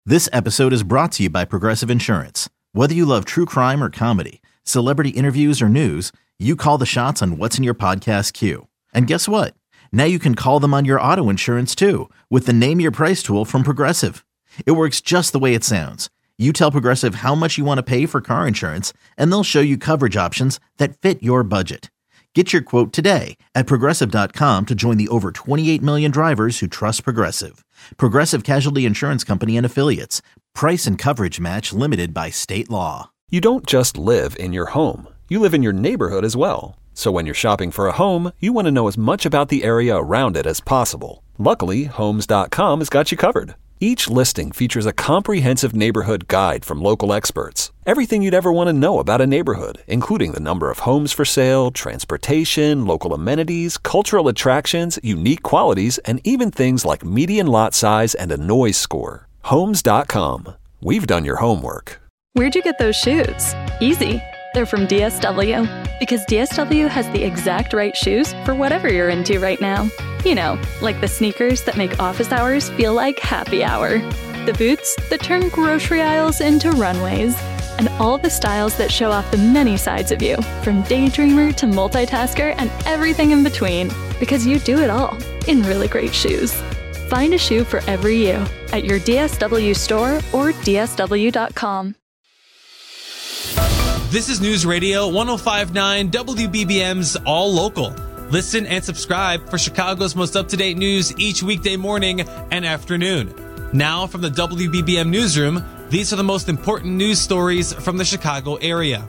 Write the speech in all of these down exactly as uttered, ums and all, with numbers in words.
This episode is brought to you by Progressive Insurance. Whether you love true crime or comedy, celebrity interviews or news, you call the shots on what's in your podcast queue. And guess what? Now you can call them on your auto insurance too with the Name Your Price tool from Progressive. It works just the way it sounds. You tell Progressive how much you want to pay for car insurance, and they'll show you coverage options that fit your budget. Get your quote today at Progressive dot com to join the over twenty-eight million drivers who trust Progressive. Progressive Casualty Insurance Company and Affiliates. Price and coverage match limited by state law. You don't just live in your home. You live in your neighborhood as well. So when you're shopping for a home, you want to know as much about the area around it as possible. Luckily, Homes dot com has got you covered. Each listing features a comprehensive neighborhood guide from local experts. Everything you'd ever want to know about a neighborhood, including the number of homes for sale, transportation, local amenities, cultural attractions, unique qualities, and even things like median lot size and a noise score. Homes dot com. We've done your homework. Where'd you get those shoes? Easy. They're from D S W. Because D S W has the exact right shoes for whatever you're into right now. You know, like the sneakers that make office hours feel like happy hour. The boots that turn grocery aisles into runways. And all the styles that show off the many sides of you, from daydreamer to multitasker and everything in between. Because you do it all in really great shoes. Find a shoe for every you at your D S W store or D S W dot com. This is News Radio one oh five point nine W B B M's All Local. Listen and subscribe for Chicago's most up-to-date news each weekday morning and afternoon. Now from the W B B M Newsroom, these are the most important news stories from the Chicago area.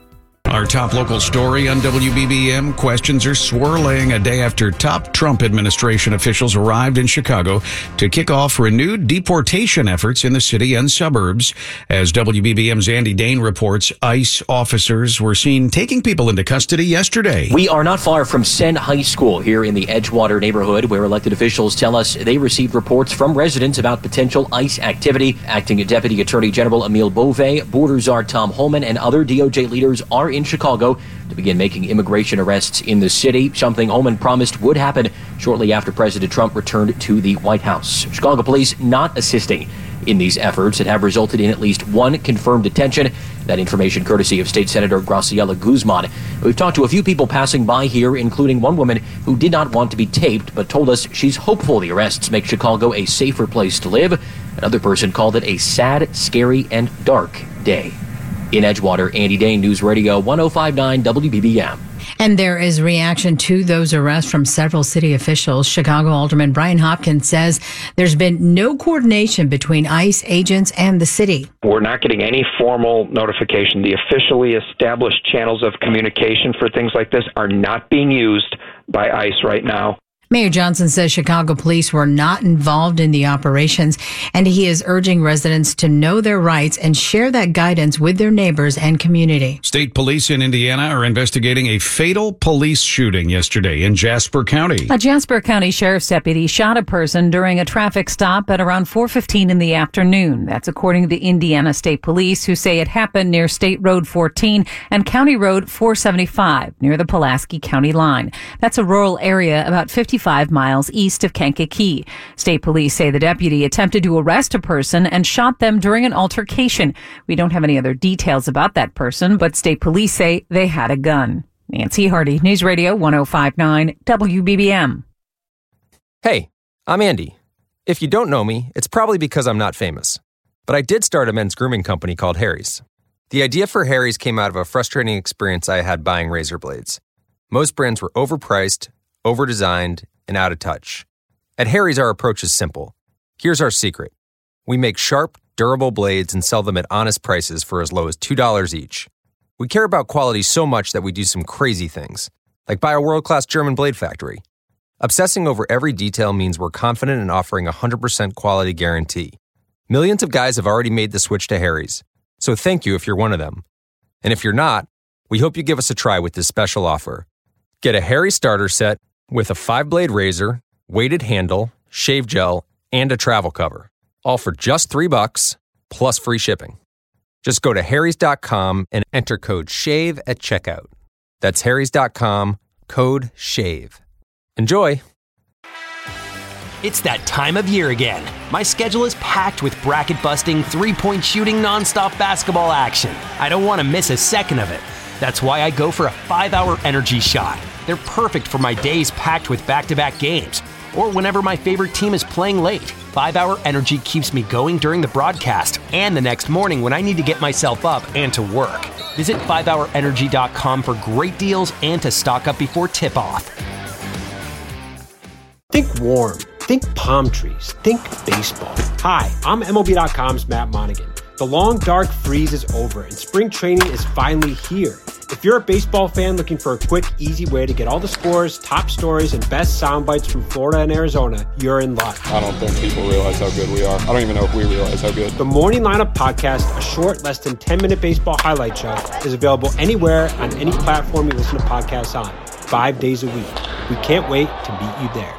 Our top local story on W B B M. Questions are swirling a day after top Trump administration officials arrived in Chicago to kick off renewed deportation efforts in the city and suburbs. As W B B M's Andy Dane reports, ICE officers were seen taking people into custody yesterday. We are not far from Senn High School here in the Edgewater neighborhood, where elected officials tell us they received reports from residents about potential ICE activity. Acting Deputy Attorney General Emil Bove, Border Czar Tom Holman, and other D O J leaders are in Chicago to begin making immigration arrests in the city, something Holman promised would happen shortly after President Trump returned to the White House. Chicago police not assisting in these efforts that have resulted in at least one confirmed detention. That information courtesy of State Senator Graciela Guzman. We've talked to a few people passing by here, including one woman who did not want to be taped, but told us she's hopeful the arrests make Chicago a safer place to live. Another person called it a sad, scary, and dark day. In Edgewater, Andy Dane, News Radio one oh five point nine W B B M. And there is reaction to those arrests from several city officials. Chicago Alderman Brian Hopkins says there's been no coordination between ICE agents and the city. We're not getting any formal notification. The officially established channels of communication for things like this are not being used by ICE right now. Mayor Johnson says Chicago police were not involved in the operations, and he is urging residents to know their rights and share that guidance with their neighbors and community. State police in Indiana are investigating a fatal police shooting yesterday in Jasper County. A Jasper County sheriff's deputy shot a person during a traffic stop at around four fifteen in the afternoon. That's according to the Indiana State Police, who say it happened near State Road fourteen and County Road four seventy-five near the Pulaski County line. That's a rural area about fifty-five miles east of Kankakee. State police say the deputy attempted to arrest a person and shot them during an altercation. We don't have any other details about that person, but state police say they had a gun. Nancy Hardy, News Radio one oh five point nine W B B M. Hey, I'm Andy. If you don't know me, it's probably because I'm not famous. But I did start a men's grooming company called Harry's. The idea for Harry's came out of a frustrating experience I had buying razor blades. Most brands were overpriced, overdesigned, and out of touch. At Harry's, our approach is simple. Here's our secret. We make sharp, durable blades and sell them at honest prices for as low as two dollars each. We care about quality so much that we do some crazy things, like buy a world-class German blade factory. Obsessing over every detail means we're confident in offering a one hundred percent quality guarantee. Millions of guys have already made the switch to Harry's, so thank you if you're one of them. And if you're not, we hope you give us a try with this special offer. Get a Harry's starter set with a five-blade razor, weighted handle, shave gel, and a travel cover, all for just three bucks plus free shipping. Just go to harrys dot com and enter code SHAVE at checkout. That's harrys dot com, code SHAVE. Enjoy! It's that time of year again. My schedule is packed with bracket-busting, three-point shooting, nonstop basketball action. I don't want to miss a second of it. That's why I go for a five-hour energy shot. They're perfect for my days packed with back-to-back games, or whenever my favorite team is playing late. five-hour energy keeps me going during the broadcast and the next morning when I need to get myself up and to work. Visit five hour energy dot com for great deals and to stock up before tip-off. Think warm. Think palm trees. Think baseball. Hi, I'm M L B dot com's Matt Monaghan. The long, dark freeze is over, and spring training is finally here. If you're a baseball fan looking for a quick, easy way to get all the scores, top stories, and best sound bites from Florida and Arizona, you're in luck. I don't think people realize how good we are. I don't even know if we realize how good. The Morning Lineup Podcast, a short, less than ten-minute baseball highlight show, is available anywhere on any platform you listen to podcasts on, five days a week. We can't wait to meet you there.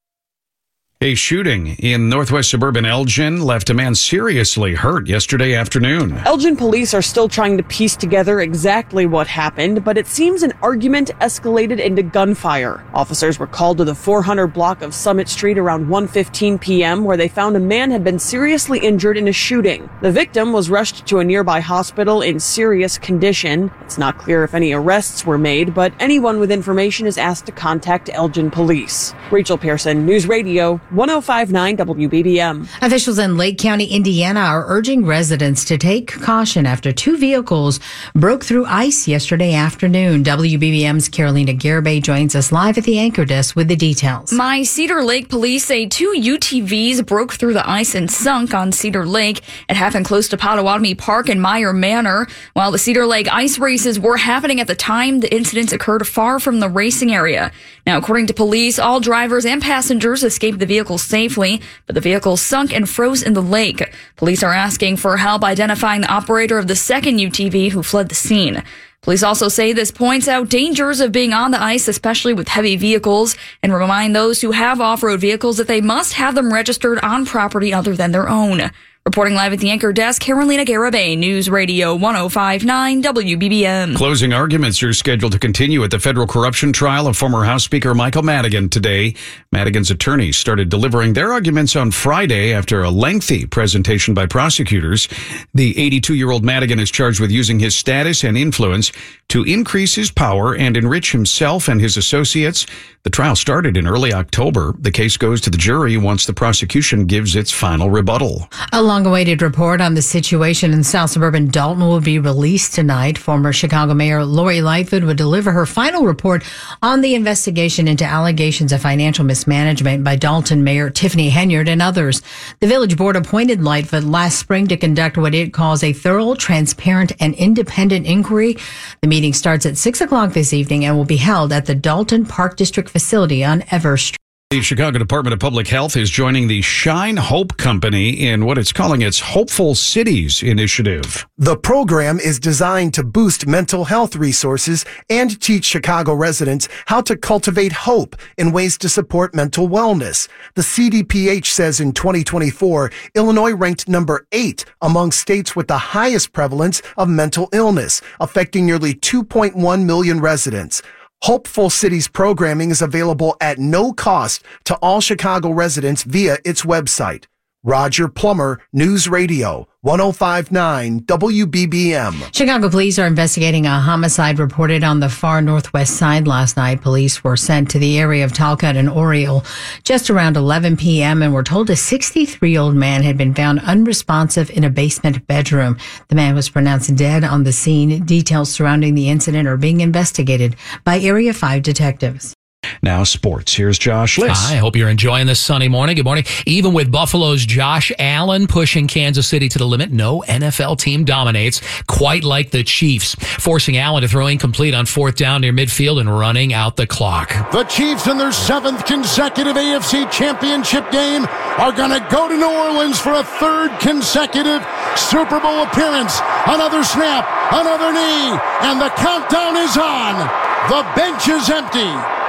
A shooting in northwest suburban Elgin left a man seriously hurt yesterday afternoon. Elgin police are still trying to piece together exactly what happened, but it seems an argument escalated into gunfire. Officers were called to the four hundred block of Summit Street around one fifteen p.m., where they found a man had been seriously injured in a shooting. The victim was rushed to a nearby hospital in serious condition. It's not clear if any arrests were made, but anyone with information is asked to contact Elgin police. Rachel Pearson, News Radio, one oh five point nine W B B M. Officials in Lake County, Indiana are urging residents to take caution after two vehicles broke through ice yesterday afternoon. W B B M's Carolina Garibay joins us live at the anchor desk with the details. My Cedar Lake police say two U T Vs broke through the ice and sunk on Cedar Lake. It happened close to Potawatomi Park and Meyer Manor. While the Cedar Lake ice races were happening at the time, the incidents occurred far from the racing area. Now, according to police, all drivers and passengers escaped the vehicle safely, but the vehicle sunk and froze in the lake. Police are asking for help identifying the operator of the second U T V who fled the scene. Police also say this points out dangers of being on the ice, especially with heavy vehicles, and remind those who have off-road vehicles that they must have them registered on property other than their own. Reporting live at the anchor desk, Carolina Garibay, News Radio one oh five point nine W B B M. Closing arguments are scheduled to continue at the federal corruption trial of former House Speaker Michael Madigan today. Madigan's attorneys started delivering their arguments on Friday after a lengthy presentation by prosecutors. The eighty-two-year-old Madigan is charged with using his status and influence to increase his power and enrich himself and his associates. The trial started in early October. The case goes to the jury once the prosecution gives its final rebuttal. A long-awaited report on the situation in South Suburban Dalton will be released tonight. Former Chicago Mayor Lori Lightfoot would deliver her final report on the investigation into allegations of financial mismanagement by Dalton Mayor Tiffany Henyard and others. The village board appointed Lightfoot last spring to conduct what it calls a thorough, transparent, and independent inquiry. The meeting starts at six o'clock this evening and will be held at the Dalton Park District facility on Ever Street. The Chicago Department of Public Health is joining the Shine Hope Company in what it's calling its Hopeful Cities initiative. The program is designed to boost mental health resources and teach Chicago residents how to cultivate hope in ways to support mental wellness. The C D P H says in twenty twenty-four, Illinois ranked number eight among states with the highest prevalence of mental illness, affecting nearly two point one million residents. Hopeful Cities programming is available at no cost to all Chicago residents via its website. Roger Plummer, News Radio, one oh five point nine W B B M. Chicago police are investigating a homicide reported on the far northwest side last night. Police were sent to the area of Talcott and Oriole just around eleven p.m. and were told a sixty-three-year-old man had been found unresponsive in a basement bedroom. The man was pronounced dead on the scene. Details surrounding the incident are being investigated by Area five detectives. Now sports. Here's Josh Liss. I hope you're enjoying this sunny morning. Good morning. Even with Buffalo's Josh Allen pushing Kansas City to the limit, no N F L team dominates quite like the Chiefs, forcing Allen to throw incomplete on fourth down near midfield and running out the clock. The Chiefs in their seventh consecutive A F C Championship game are going to go to New Orleans for a third consecutive Super Bowl appearance. Another snap, another knee, and the countdown is on. The bench is empty.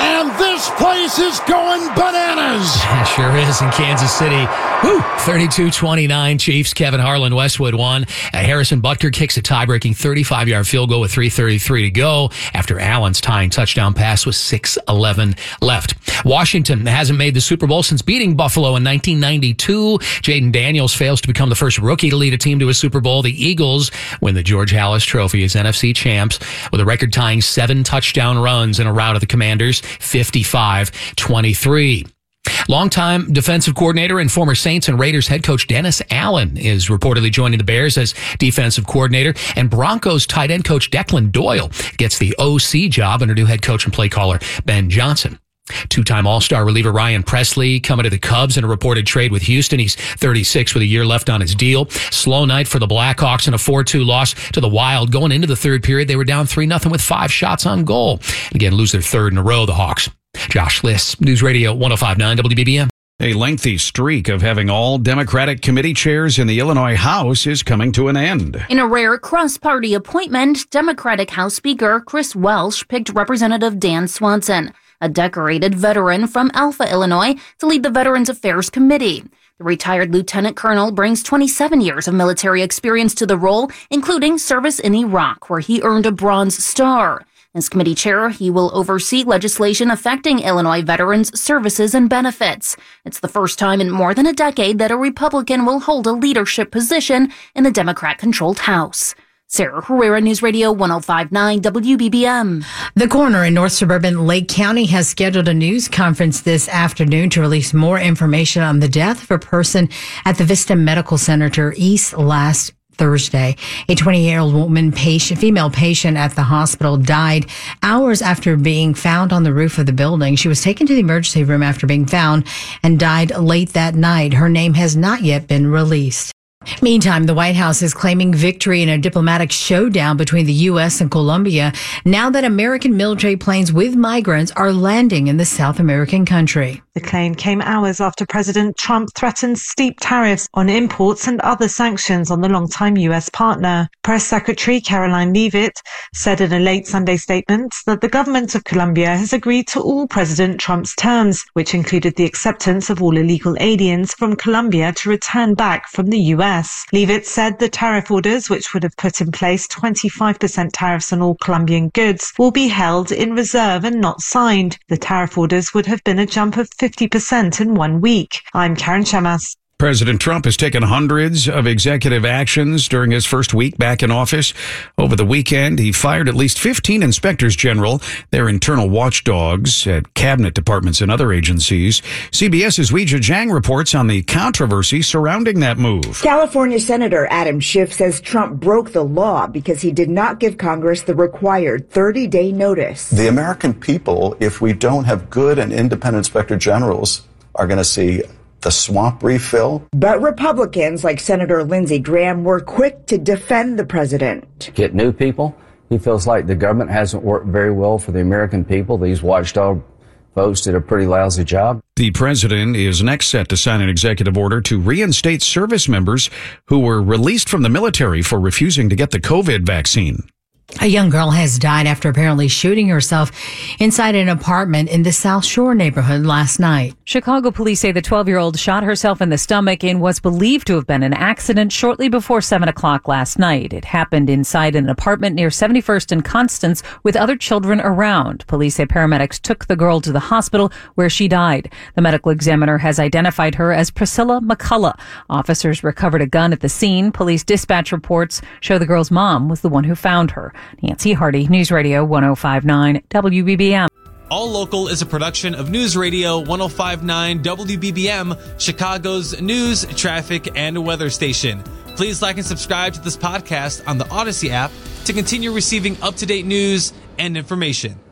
And this place is going bananas. It sure is in Kansas City. Woo! thirty-two twenty-nine Chiefs. Kevin Harlan, Westwood won. Uh, Harrison Butker kicks a tie-breaking thirty-five-yard field goal with three thirty-three to go after Allen's tying touchdown pass with six eleven left. Washington hasn't made the Super Bowl since beating Buffalo in nineteen ninety-two. Jaden Daniels fails to become the first rookie to lead a team to a Super Bowl. The Eagles win the George Halas Trophy as N F C champs with a record-tying seven touchdown runs in a rout of the Commanders, fifty-five twenty-three. Longtime defensive coordinator and former Saints and Raiders head coach Dennis Allen is reportedly joining the Bears as defensive coordinator, and Broncos tight end coach Declan Doyle gets the O C job under new head coach and play caller Ben Johnson. Two-time All-Star reliever Ryan Presley coming to the Cubs in a reported trade with Houston. He's thirty-six with a year left on his deal. Slow night for the Blackhawks in a four two loss to the Wild. Going into the third period, they were down three nothing with five shots on goal. Again, lose their third in a row, the Hawks. Josh Liss, News Radio one oh five point nine W B B M. A lengthy streak of having all Democratic committee chairs in the Illinois House is coming to an end. In a rare cross-party appointment, Democratic House Speaker Chris Welsh picked Representative Dan Swanson, a decorated veteran from Alpha, Illinois, to lead the Veterans Affairs Committee. The retired lieutenant colonel brings twenty-seven years of military experience to the role, including service in Iraq, where he earned a Bronze Star. As committee chair, he will oversee legislation affecting Illinois veterans' services and benefits. It's the first time in more than a decade that a Republican will hold a leadership position in the Democrat-controlled House. Sarah Herrera, News Radio one oh five point nine W B B M. The coroner in North Suburban Lake County has scheduled a news conference this afternoon to release more information on the death of a person at the Vista Medical Center East last Thursday. A twenty-year-old woman patient, female patient at the hospital died hours after being found on the roof of the building. She was taken to the emergency room after being found and died late that night. Her name has not yet been released. Meantime, the White House is claiming victory in a diplomatic showdown between the U S and Colombia now that American military planes with migrants are landing in the South American country. The claim came hours after President Trump threatened steep tariffs on imports and other sanctions on the longtime U S partner. Press Secretary Caroline Leavitt said in a late Sunday statement that the government of Colombia has agreed to all President Trump's terms, which included the acceptance of all illegal aliens from Colombia to return back from the U S. Leavitt said the tariff orders, which would have put in place twenty-five percent tariffs on all Colombian goods, will be held in reserve and not signed. The tariff orders would have been a jump of fifty percent in one week. I'm Karen Chamas. President Trump has taken hundreds of executive actions during his first week back in office. Over the weekend, he fired at least fifteen inspectors general, their internal watchdogs at cabinet departments and other agencies. CBS's Weijia Jiang reports on the controversy surrounding that move. California Senator Adam Schiff says Trump broke the law because he did not give Congress the required thirty-day notice. The American people, if we don't have good and independent inspector generals, are going to see the swamp refill. But Republicans like Senator Lindsey Graham were quick to defend the president. Get new people. He feels like the government hasn't worked very well for the American people. These watchdog folks did a pretty lousy job. The president is next set to sign an executive order to reinstate service members who were released from the military for refusing to get the COVID vaccine. A young girl has died after apparently shooting herself inside an apartment in the South Shore neighborhood last night. Chicago police say the twelve-year-old shot herself in the stomach in what's believed to have been an accident shortly before seven o'clock last night. It happened inside an apartment near seventy-first and Constance with other children around. Police say paramedics took the girl to the hospital where she died. The medical examiner has identified her as Priscilla McCullough. Officers recovered a gun at the scene. Police dispatch reports show the girl's mom was the one who found her. Nancy Hardy, News Radio one oh five point nine W B B M. All Local is a production of News Radio one oh five point nine W B B M, Chicago's news, traffic, and weather station. Please like and subscribe to this podcast on the Odyssey app to continue receiving up-to-date news and information.